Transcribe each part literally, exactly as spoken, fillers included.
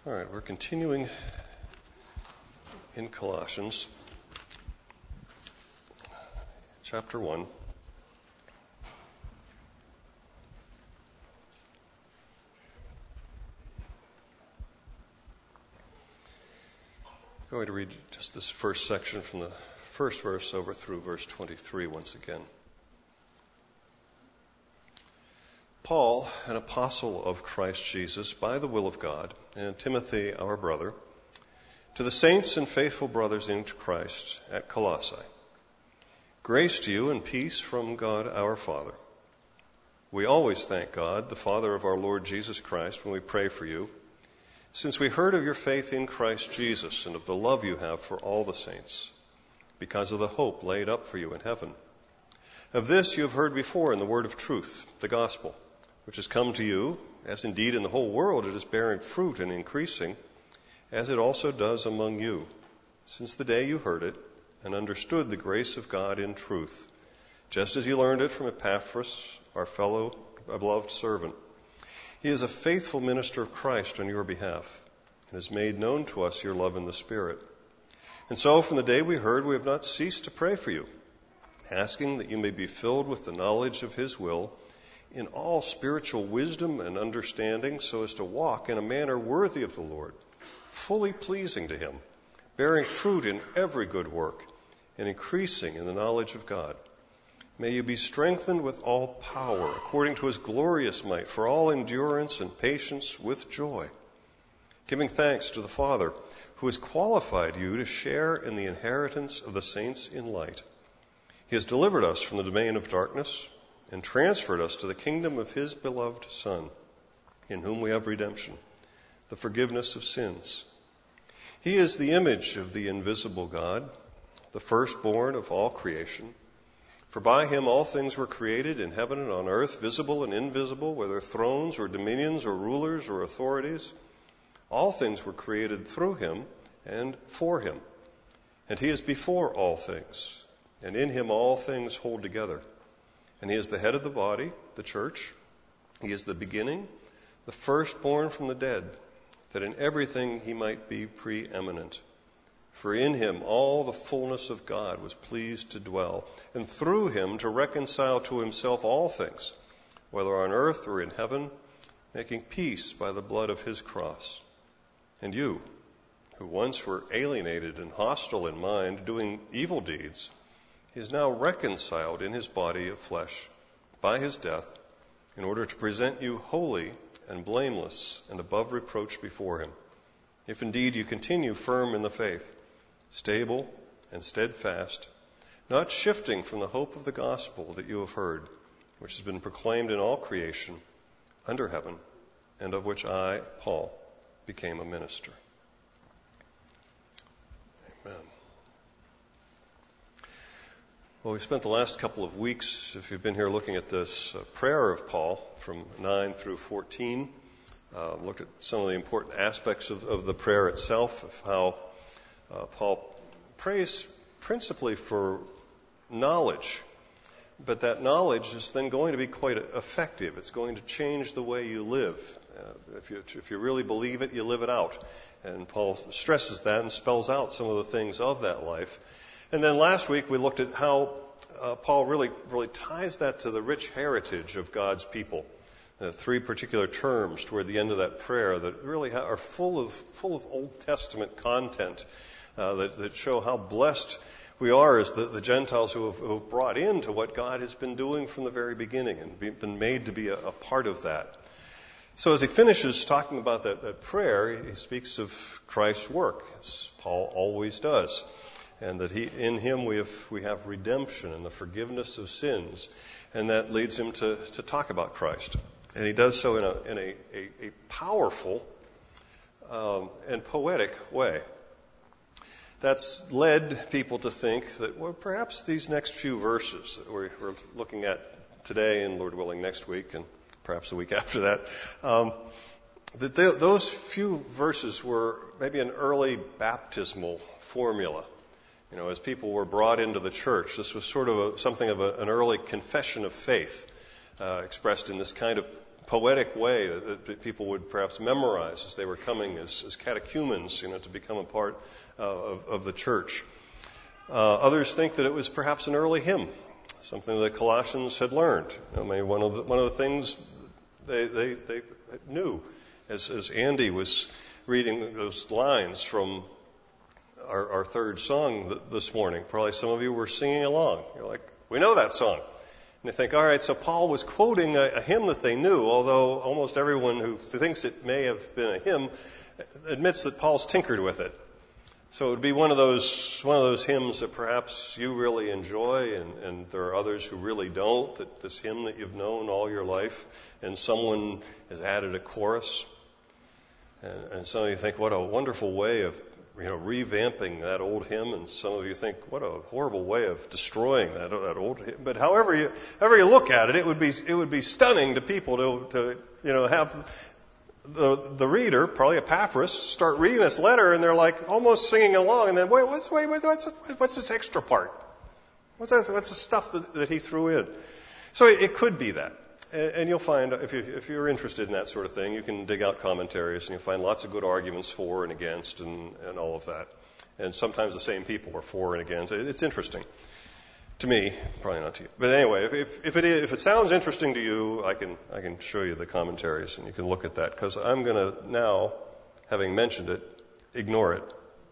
All right, we're continuing in Colossians, chapter one. I'm going to read just this first section from the first verse over through verse twenty-three once again. Paul, an apostle of Christ Jesus, by the will of God, and Timothy, our brother, to the saints and faithful brothers in Christ at Colossae. Grace to you and peace from God our Father. We always thank God, the Father of our Lord Jesus Christ, when we pray for you, since we heard of your faith in Christ Jesus and of the love you have for all the saints, because of the hope laid up for you in heaven. Of this you have heard before in the word of truth, the gospel, which has come to you, as indeed in the whole world it is bearing fruit and increasing, as it also does among you, since the day you heard it and understood the grace of God in truth, just as you learned it from Epaphras, our fellow beloved servant. He is a faithful minister of Christ on your behalf, and has made known to us your love in the Spirit. And so from the day we heard, we have not ceased to pray for you, asking that you may be filled with the knowledge of his will, in all spiritual wisdom and understanding, so as to walk in a manner worthy of the Lord, fully pleasing to him, bearing fruit in every good work, and increasing in the knowledge of God. May you be strengthened with all power, according to his glorious might, for all endurance and patience with joy, giving thanks to the Father, who has qualified you to share in the inheritance of the saints in light. He has delivered us from the domain of darkness and transferred us to the kingdom of his beloved Son, in whom we have redemption, the forgiveness of sins. He is the image of the invisible God, the firstborn of all creation. For by him all things were created in heaven and on earth, visible and invisible, whether thrones or dominions or rulers or authorities. All things were created through him and for him. And he is before all things, and in him all things hold together. And he is the head of the body, the church. He is the beginning, the firstborn from the dead, that in everything he might be preeminent. For in him all the fullness of God was pleased to dwell, and through him to reconcile to himself all things, whether on earth or in heaven, making peace by the blood of his cross. And you, who once were alienated and hostile in mind, doing evil deeds, he is now reconciled in his body of flesh by his death, in order to present you holy and blameless and above reproach before him. If indeed you continue firm in the faith, stable and steadfast, not shifting from the hope of the gospel that you have heard, which has been proclaimed in all creation under heaven, and of which I, Paul, became a minister. Amen. Well, we spent the last couple of weeks, if you've been here, looking at this uh, prayer of Paul from nine through fourteen. Uh, looked at some of the important aspects of, of the prayer itself, of how uh, Paul prays principally for knowledge. But that knowledge is then going to be quite effective. It's going to change the way you live. Uh, if you, if you really believe it, you live it out. And Paul stresses that and spells out some of the things of that life. And then last week we looked at how uh, Paul really really ties that to the rich heritage of God's people. Uh, three particular terms toward the end of that prayer that really ha- are full of full of Old Testament content uh, that, that show how blessed we are as the, the Gentiles who have, who have brought into what God has been doing from the very beginning and be, been made to be a, a part of that. So as he finishes talking about that, that prayer, he speaks of Christ's work, as Paul always does. And that he, in him we have we have redemption and the forgiveness of sins, and that leads him to, to talk about Christ, and he does so in a in a, a, a powerful um, and poetic way. That's led people to think that well, perhaps these next few verses that we're, we're looking at today, and Lord willing next week, and perhaps the week after that, um, that they, those few verses were maybe an early baptismal formula. You know, as people were brought into the church, this was sort of a, something of a, an early confession of faith uh, expressed in this kind of poetic way that, that people would perhaps memorize as they were coming as, as catechumens, you know, to become a part uh, of, of the church. Uh, others think that it was perhaps an early hymn, something that Colossians had learned. I mean, one of the, one of the things they, they, they knew as, as Andy was reading those lines from our, our third song th- this morning. Probably some of you were singing along. You're like, we know that song. And you think, all right, so Paul was quoting a, a hymn that they knew, although almost everyone who thinks it may have been a hymn admits that Paul's tinkered with it. So it would be one of those one of those hymns that perhaps you really enjoy, and, and there are others who really don't. That this hymn that you've known all your life, and someone has added a chorus, and, and some of you think, what a wonderful way of you know revamping that old hymn, and some of you think, what a horrible way of destroying that that old hymn. But however you however you look at it, it would be it would be stunning to people to to you know have The, the reader, probably Epaphras, start reading this letter, and they're like almost singing along, and then wait, what's wait, wait what's what's this extra part? What's that, what's the stuff that, that he threw in? So it, it could be that, and, and you'll find if you if you're interested in that sort of thing, you can dig out commentaries, and you'll find lots of good arguments for and against, and, and all of that. And sometimes the same people are for and against. It, it's interesting. To me, probably not to you. But anyway, if, if, if, it is, if it sounds interesting to you, I can I can show you the commentaries, and you can look at that, because I'm going to now, having mentioned it, ignore it.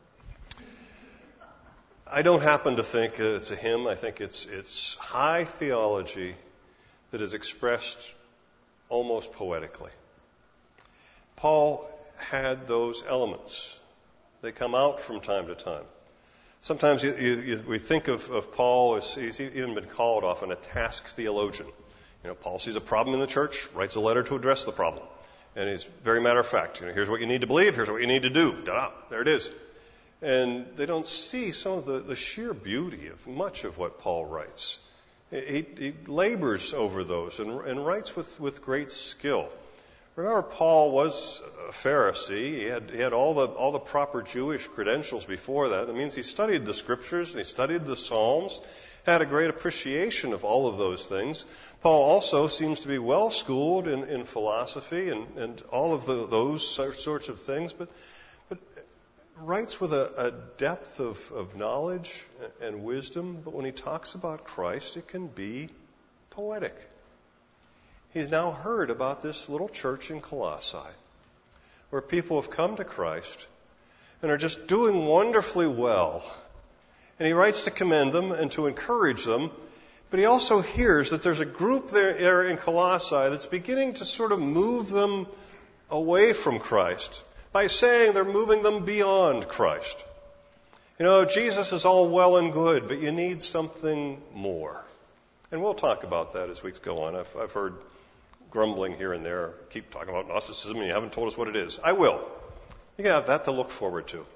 I don't happen to think it's a hymn. I think it's it's high theology that is expressed almost poetically. Paul had those elements. They come out from time to time. Sometimes you, you, you, we think of, of Paul as he's even been called often a task theologian. You know, Paul sees a problem in the church, writes a letter to address the problem, and he's very matter of fact. You know, here's what you need to believe. Here's what you need to do. Da-da, there it is. And they don't see some of the, the sheer beauty of much of what Paul writes. He, he labors over those and, and writes with, with great skill. Remember, Paul was a Pharisee. He had, he had all the all the proper Jewish credentials before that. It means he studied the Scriptures and he studied the Psalms, had a great appreciation of all of those things. Paul also seems to be well schooled in, in philosophy and, and all of the, those sorts of things, but but writes with a, a depth of, of knowledge and wisdom. But when he talks about Christ, it can be poetic. He's now heard about this little church in Colossae, where people have come to Christ and are just doing wonderfully well. And he writes to commend them and to encourage them, but he also hears that there's a group there in Colossae that's beginning to sort of move them away from Christ by saying they're moving them beyond Christ. You know, Jesus is all well and good, but you need something more. And we'll talk about that as weeks go on. I've, I've heard grumbling here and there, keep talking about Gnosticism, and you haven't told us what it is. I will. You can have that to look forward to.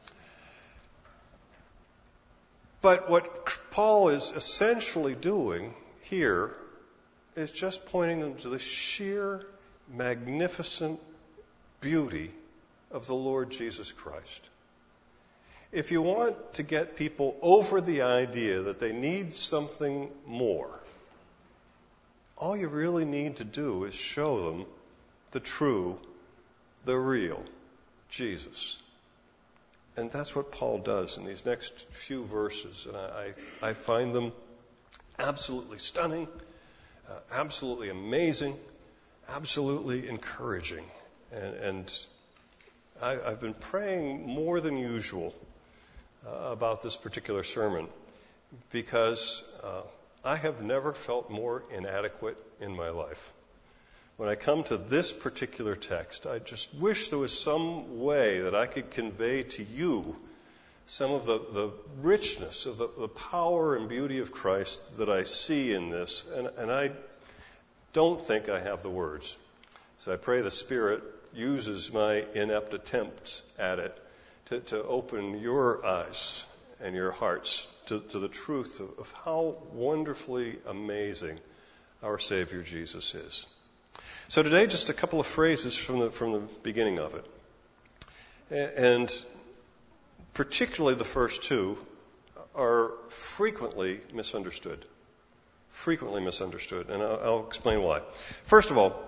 But what Paul is essentially doing here is just pointing them to the sheer, magnificent beauty of the Lord Jesus Christ. If you want to get people over the idea that they need something more, all you really need to do is show them the true, the real Jesus. And that's what Paul does in these next few verses. And I, I find them absolutely stunning, uh, absolutely amazing, absolutely encouraging. And, and I, I've been praying more than usual uh, about this particular sermon because uh, I have never felt more inadequate in my life. When I come to this particular text, I just wish there was some way that I could convey to you some of the, the richness of the, the power and beauty of Christ that I see in this, and, and I don't think I have the words. So I pray the Spirit uses my inept attempts at it to, to open your eyes and your hearts to, to the truth of, of how wonderfully amazing our Savior Jesus is. So today, just a couple of phrases from the from the beginning of it. And particularly the first two are frequently misunderstood. Frequently misunderstood. And I'll, I'll explain why. First of all,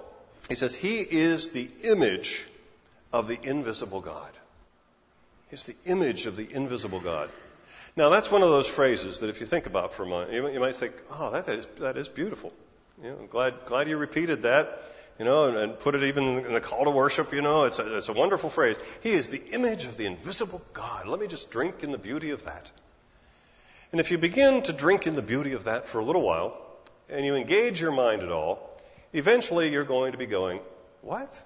He says, he is the image of the invisible God. He's the image of the invisible God. Now, that's one of those phrases that if you think about for a moment, you, you might think, oh, that is, that is beautiful. You know, I'm glad, glad you repeated that, you know, and, and put it even in the call to worship, you know. It's a, it's a wonderful phrase. He is the image of the invisible God. Let me just drink in the beauty of that. And if you begin to drink in the beauty of that for a little while, and you engage your mind at all, eventually you're going to be going, what?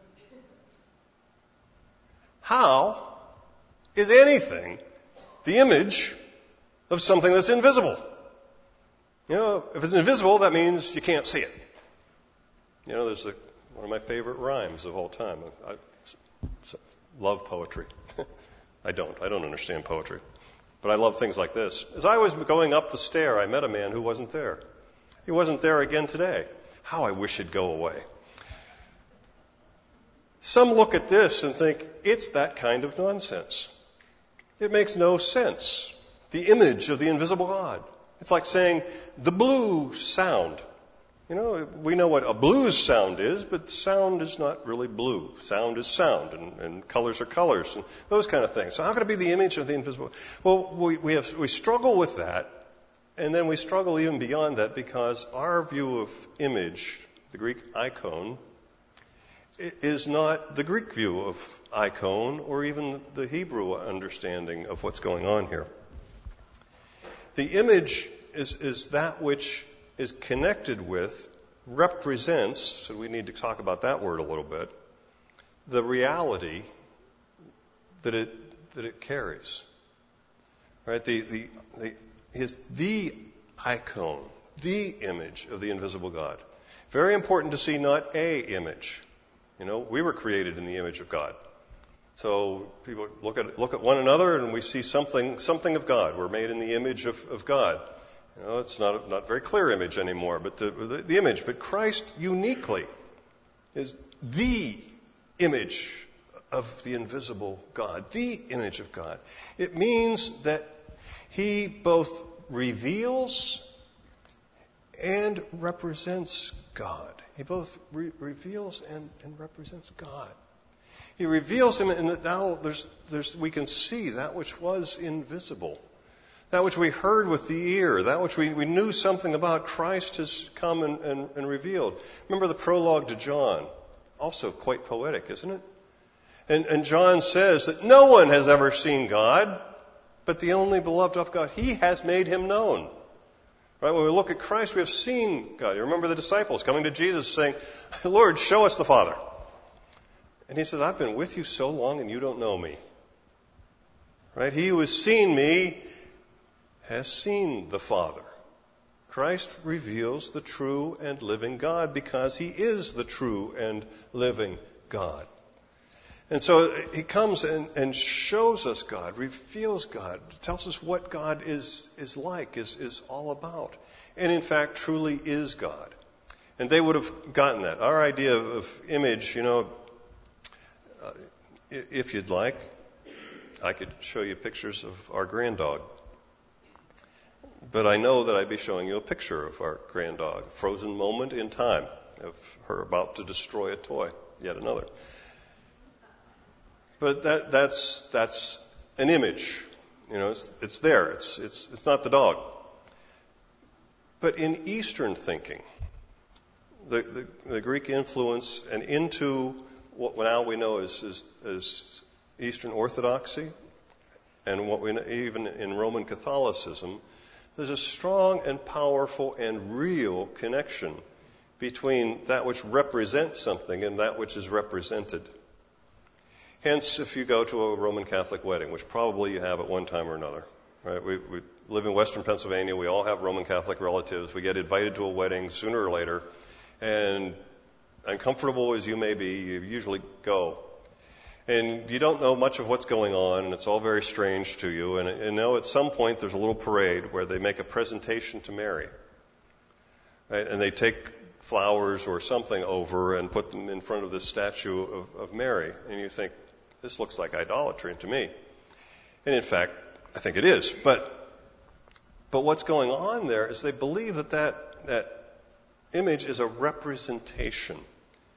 How is anything the image of something that's invisible? You know, if it's invisible, that means you can't see it. You know, there's a, one of my favorite rhymes of all time. I, I love poetry. I don't. I don't understand poetry. But I love things like this. As I was going up the stair, I met a man who wasn't there. He wasn't there again today. How I wish he'd go away. Some look at this and think, it's that kind of nonsense. It makes no sense. The image of the invisible God. It's like saying the blues sound. You know, we know what a blues sound is, but sound is not really blue. Sound is sound, and, and colors are colors, and those kind of things. So how can it be the image of the invisible? Well, we, we, have, we struggle with that, and then we struggle even beyond that because our view of image, the Greek icon, is not the Greek view of icon or even the Hebrew understanding of what's going on here. The image is, is that which is connected with, represents, so we need to talk about that word a little bit, the reality that it that it carries. Right? The the, the is the icon, the image of the invisible God. Very important to see not a image. You know, we were created in the image of God. So people look at look at one another and we see something something of God. We're made in the image of, of God. You know, it's not a not very clear image anymore, but the, the, the image. But Christ uniquely is the image of the invisible God, the image of God. It means that he both reveals and represents God. He both re- reveals and, and represents God. He reveals him in that now there's, there's, we can see that which was invisible. That which we heard with the ear, that which we, we knew something about, Christ has come and, and, and revealed. Remember the prologue to John? Also quite poetic, isn't it? And, and John says that no one has ever seen God, but the only beloved of God, he has made him known. Right? When we look at Christ, we have seen God. You remember the disciples coming to Jesus saying, Lord, show us the Father. And he says, I've been with you so long and you don't know me. Right? He who has seen me has seen the Father. Christ reveals the true and living God because he is the true and living God. And so he comes and, and shows us God, reveals God, tells us what God is, is like, is, is all about. And in fact, truly is God. And they would have gotten that. Our idea of, of image, you know, uh, if you'd like, I could show you pictures of our granddog. But I know that I'd be showing you a picture of our granddog, a frozen moment in time of her about to destroy a toy, yet another. But that, that's that's an image, you know. It's, it's there. It's it's it's not the dog. But in Eastern thinking, the the, the Greek influence and into what now we know as is, is Eastern Orthodoxy, and what we know, even in Roman Catholicism. There's a strong and powerful and real connection between that which represents something and that which is represented. Hence, if you go to a Roman Catholic wedding, which probably you have at one time or another, right? We, we live in Western Pennsylvania. We all have Roman Catholic relatives. We get invited to a wedding sooner or later, and uncomfortable as you may be, you usually go. And you don't know much of what's going on, and it's all very strange to you. And you know, at some point, there's a little parade where they make a presentation to Mary. Right? And they take flowers or something over and put them in front of this statue of, of Mary. And you think, this looks like idolatry to me. And in fact, I think it is. But but what's going on there is they believe that that, that image is a representation.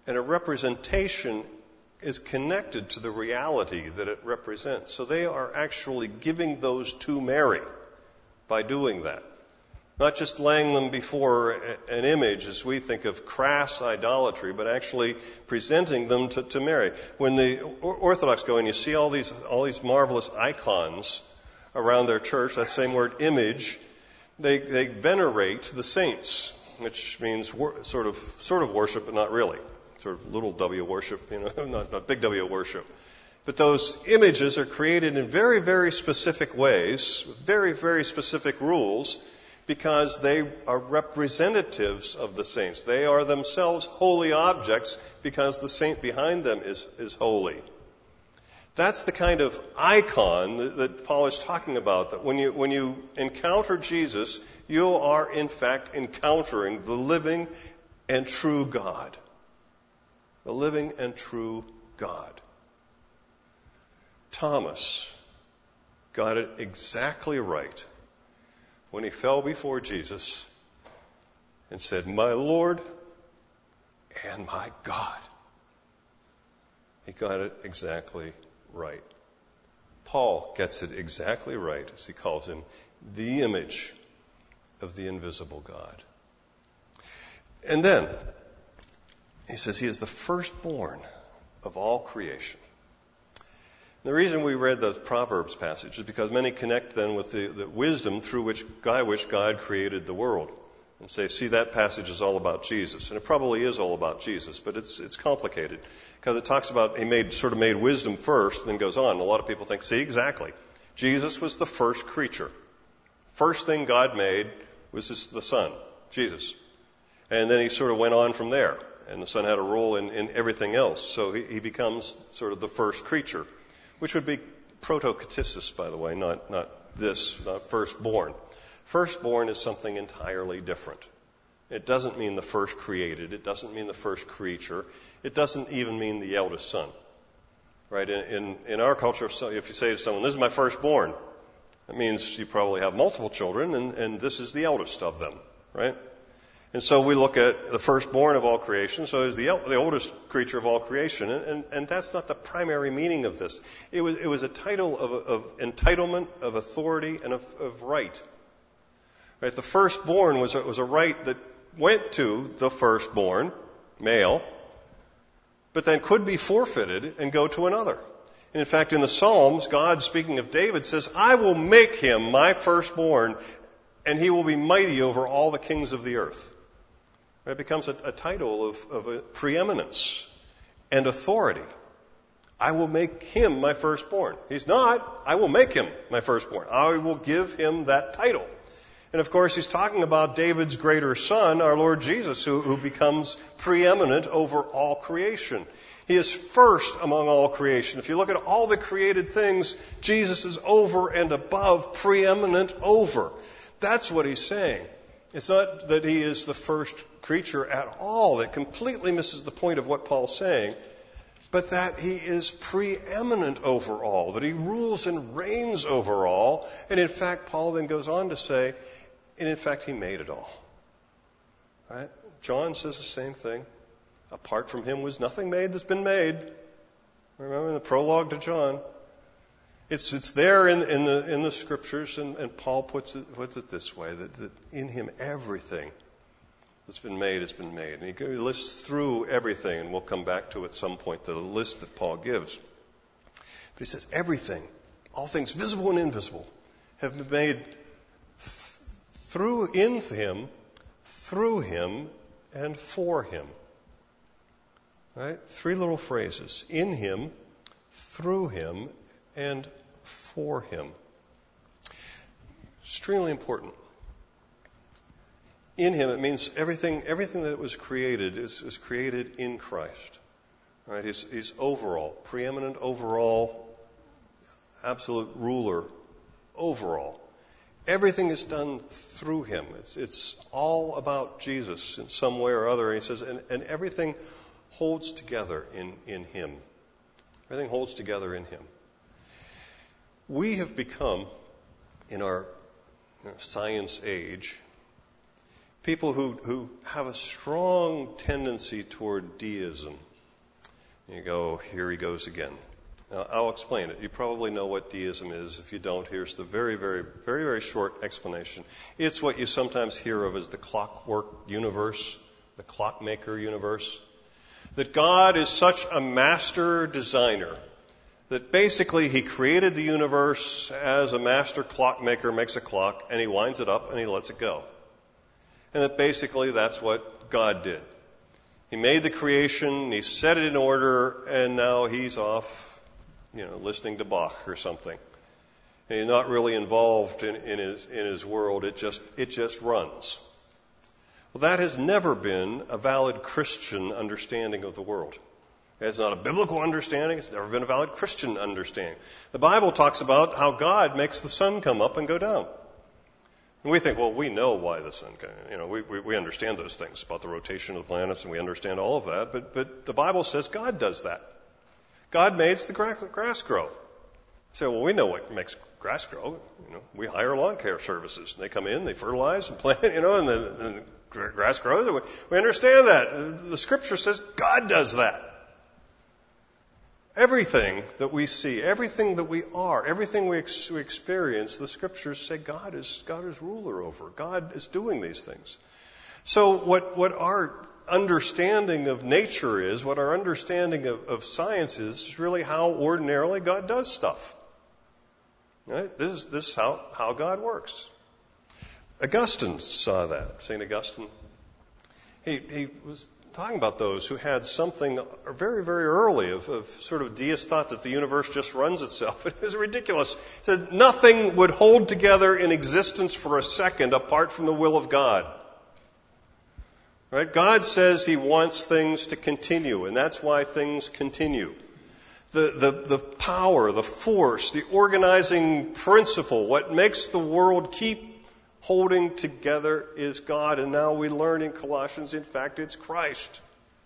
And a representation is connected to the reality that it represents. So they are actually giving those to Mary by doing that. Not just laying them before an image as we think of crass idolatry, but actually presenting them to, to Mary. When the Orthodox go and you see all these all these marvelous icons around their church, that same word image, they they venerate the saints, which means wor- sort of sort of worship, but not really. Sort of little W worship, you know, not, not big W worship. But those images are created in very, very specific ways, very, very specific rules, because they are representatives of the saints. They are themselves holy objects because the saint behind them is, is holy. That's the kind of icon that, that Paul is talking about, that when you, when you encounter Jesus, you are in fact encountering the living and true God. The living and true God. Thomas got it exactly right when he fell before Jesus and said, "My Lord and my God." He got it exactly right. Paul gets it exactly right as he calls him the image of the invisible God. And then he says he is the firstborn of all creation. The reason we read the Proverbs passage is because many connect then with the, the wisdom through which, by which God created the world. And say, see, that passage is all about Jesus. And it probably is all about Jesus, but it's it's complicated. Because it talks about, he made sort of made wisdom first, and then goes on. A lot of people think, see, exactly. Jesus was the first creature. First thing God made was this, the Son, Jesus. And then he sort of went on from there. And the Son had a role in, in everything else. So he, he becomes sort of the first creature. Which would be proto-ktisis, by the way, not, not this, not firstborn. Firstborn is something entirely different. It doesn't mean the first created. It doesn't mean the first creature. It doesn't even mean the eldest son. Right? In, in, in our culture, if you say to someone, "This is my firstborn," that means you probably have multiple children, and, and this is the eldest of them. Right? And so we look at the firstborn of all creation, so he's the, the oldest creature of all creation, and, and, and that's not the primary meaning of this. It was, it was a title of, of entitlement, of authority, and of, of right. Right? The firstborn was a, was a right that went to the firstborn, male, but then could be forfeited and go to another. And in fact, in the Psalms, God, speaking of David, says, "I will make him my firstborn, and he will be mighty over all the kings of the earth." It becomes a, a title of, of a preeminence and authority. I will make him my firstborn. He's not. I will make him my firstborn. I will give him that title. And of course, he's talking about David's greater son, our Lord Jesus, who, who becomes preeminent over all creation. He is first among all creation. If you look at all the created things, Jesus is over and above, preeminent over. That's what he's saying. It's not that he is the first creature at all. That completely misses the point of what Paul's saying. But that he is preeminent over all, that he rules and reigns over all. And in fact, Paul then goes on to say, and in fact, he made it all. Right? John says the same thing. Apart from him was nothing made that's been made. Remember in the prologue to John. It's it's there in, in the in the scriptures, and, and Paul puts it puts it this way, that, that in him everything that's been made has been made. And he lists through everything, and we'll come back to at some point the list that Paul gives. But he says everything, all things visible and invisible, have been made th- through in him, through him, and for him. Right? Three little phrases. In him, through him, and for him. Extremely important. In him, it means everything everything that was created is, is created in Christ. Right? He's, he's overall, preeminent overall, absolute ruler overall. Everything is done through him. It's it's all about Jesus in some way or other. And he says, and, and everything holds together in, in him. Everything holds together in him. We have become, in our you know, science age, people who, who have a strong tendency toward deism. You go, here he goes again. Now, I'll explain it. You probably know what deism is. If you don't, here's the very, very, very, very short explanation. It's what you sometimes hear of as the clockwork universe, the clockmaker universe. That God is such a master designer that basically he created the universe as a master clockmaker makes a clock, and he winds it up and he lets it go. And that basically that's what God did. He made the creation, he set it in order, and now he's off, you know, listening to Bach or something. And he's not really involved in, in his in his world. It just it just runs. Well, that has never been a valid Christian understanding of the world. It's not a biblical understanding. It's never been a valid Christian understanding. The Bible talks about how God makes the sun come up and go down. And we think, well, we know why the sun, you know, we, we, we understand those things about the rotation of the planets, and we understand all of that. But, but the Bible says God does that. God makes the grass, grass grow. You say, well, we know what makes grass grow. You know, we hire lawn care services. And they come in, they fertilize and plant, you know, and the, and the grass grows. We, we understand that. The Scripture says God does that. Everything that we see, everything that we are, everything we, ex- we experience, the Scriptures say God is God is ruler over. God is doing these things. So what, what our understanding of nature is, what our understanding of, of science is, is really how ordinarily God does stuff. Right? This is, this is how, how God works. Augustine saw that. Saint Augustine, he, he was talking about those who had something very, very early of, of sort of deist thought that the universe just runs itself. It was ridiculous. He said nothing would hold together in existence for a second apart from the will of God. Right? God says he wants things to continue, and that's why things continue. The, the, the power, the force, the organizing principle, what makes the world keep holding together is God, and now we learn in Colossians, in fact, it's Christ.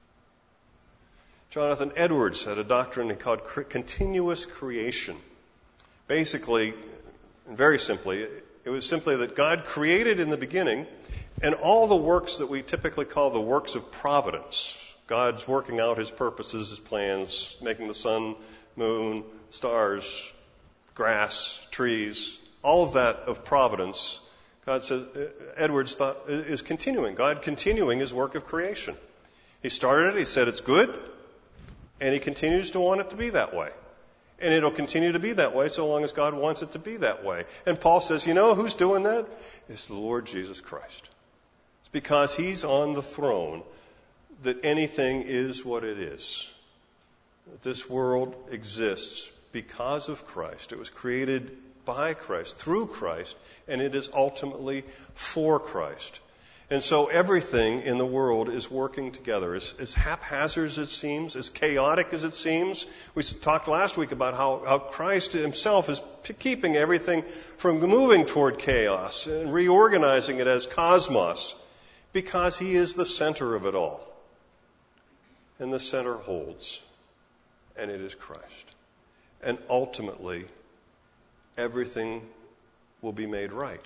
Jonathan Edwards had a doctrine called continuous creation. Basically, and very simply, it was simply that God created in the beginning, and all the works that we typically call the works of providence, God's working out his purposes, his plans, making the sun, moon, stars, grass, trees, all of that of providence, God says, Edwards thought, is continuing. God continuing his work of creation. He started it, he said it's good, and he continues to want it to be that way. And it'll continue to be that way so long as God wants it to be that way. And Paul says, you know who's doing that? It's the Lord Jesus Christ. It's because he's on the throne that anything is what it is. This world exists because of Christ. It was created by Christ, through Christ, and it is ultimately for Christ. And so everything in the world is working together. As, as haphazard as it seems, as chaotic as it seems, we talked last week about how, how Christ himself is p- keeping everything from moving toward chaos and reorganizing it as cosmos, because he is the center of it all. And the center holds, and it is Christ. And ultimately, everything will be made right.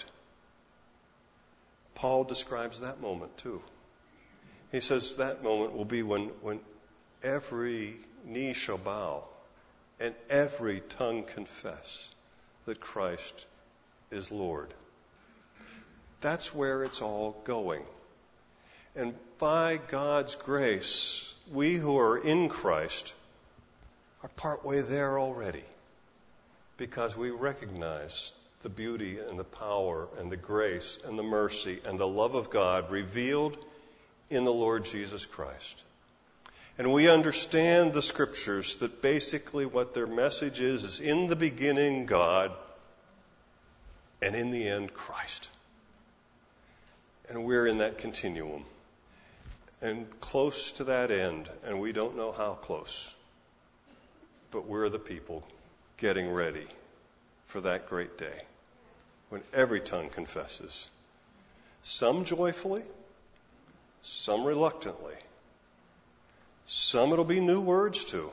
Paul describes that moment too. He says that moment will be when, when every knee shall bow and every tongue confess that Christ is Lord. That's where it's all going. And by God's grace, we who are in Christ are partway there already, because we recognize the beauty and the power and the grace and the mercy and the love of God revealed in the Lord Jesus Christ. And we understand the Scriptures that basically what their message is is in the beginning God, and in the end Christ. And we're in that continuum. And close to that end, and we don't know how close, but we're the people getting ready for that great day when every tongue confesses. Some joyfully, some reluctantly. Some it'll be new words to.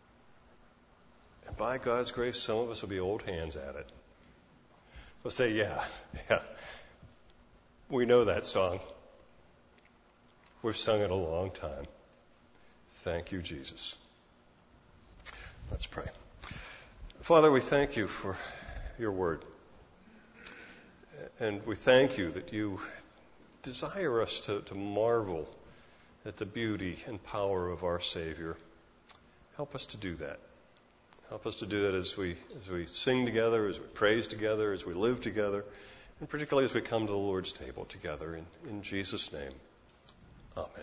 And by God's grace, some of us will be old hands at it. We'll say, yeah, yeah, we know that song. We've sung it a long time. Thank you, Jesus. pray. Father, we thank you for your word. And we thank you that you desire us to, to marvel at the beauty and power of our Savior. Help us to do that. Help us to do that as we as we sing together, as we praise together, as we live together, and particularly as we come to the Lord's table together. In, in Jesus' name, amen.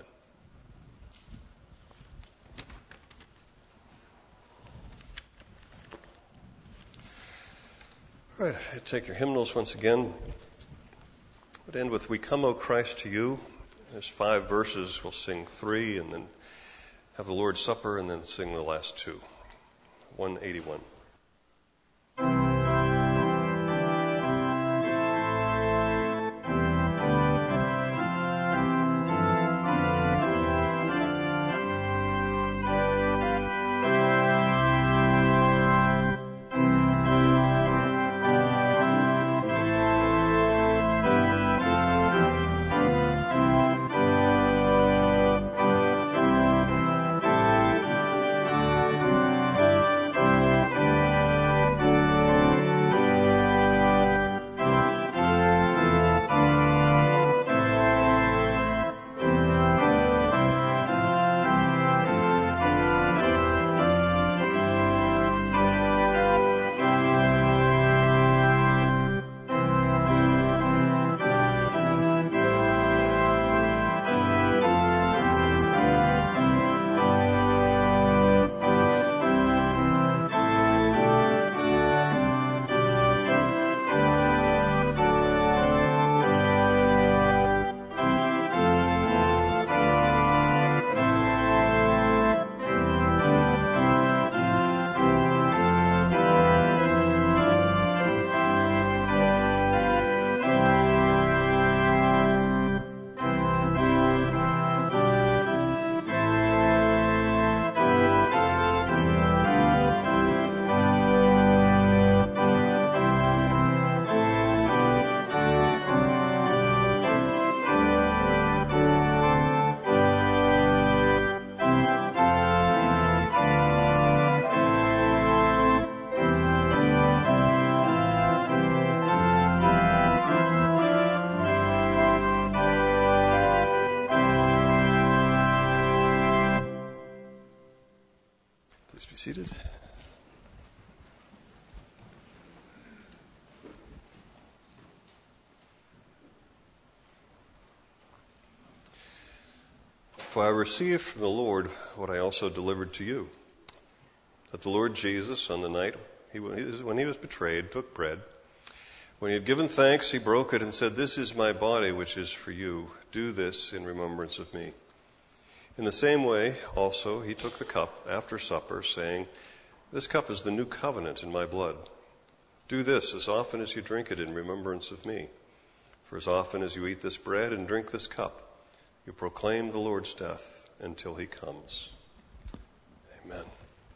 All right, take your hymnals once again. We'd end with "We Come, O Christ, to You." There's five verses. We'll sing three and then have the Lord's Supper and then sing the last two. one eighty-one. Please be seated. For I received from the Lord what I also delivered to you, that the Lord Jesus, on the night he, when he was betrayed, took bread. When he had given thanks, he broke it and said, "This is my body, which is for you. Do this in remembrance of me." In the same way, also, he took the cup after supper, saying, "This cup is the new covenant in my blood. Do this as often as you drink it in remembrance of me. For as often as you eat this bread and drink this cup, you proclaim the Lord's death until he comes." Amen.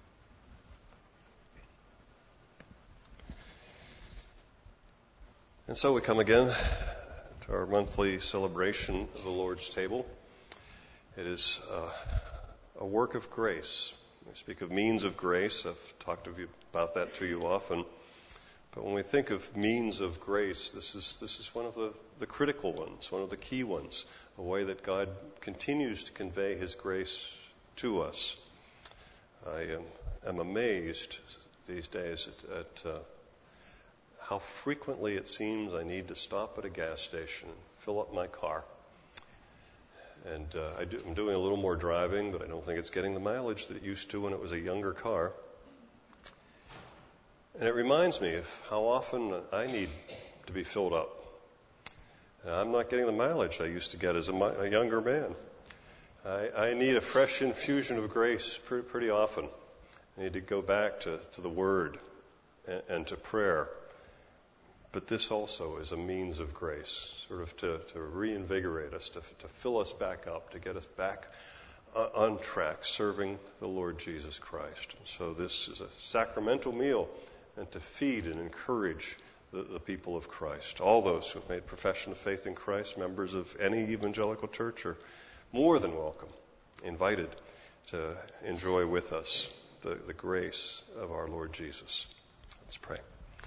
And so we come again to our monthly celebration of the Lord's table. It is uh, a work of grace. We speak of means of grace. I've talked to you about that to you often. But when we think of means of grace, this is this is one of the, the critical ones, one of the key ones, a way that God continues to convey his grace to us. I am, am amazed these days at, at uh, how frequently it seems I need to stop at a gas station and fill up my car. And uh, I do, I'm doing a little more driving, but I don't think it's getting the mileage that it used to when it was a younger car. And it reminds me of how often I need to be filled up. And I'm not getting the mileage I used to get as a, a younger man. I, I need a fresh infusion of grace pretty, pretty often. I need to go back to, to the Word and, and to prayer. But this also is a means of grace, sort of to, to reinvigorate us, to, to fill us back up, to get us back uh, on track, serving the Lord Jesus Christ. And so this is a sacramental meal, and to feed and encourage the, the people of Christ. All those who have made profession of faith in Christ, members of any evangelical church, are more than welcome, invited to enjoy with us the, the grace of our Lord Jesus. Let's pray.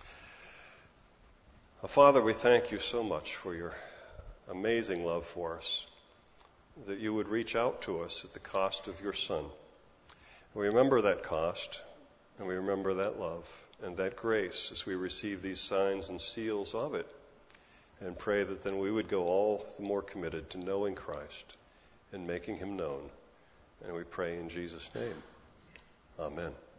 Uh, Father, we thank you so much for your amazing love for us, that you would reach out to us at the cost of your Son. We remember that cost, and we remember that love and that grace as we receive these signs and seals of it, and pray that then we would go all the more committed to knowing Christ and making him known. And we pray in Jesus' name. Amen.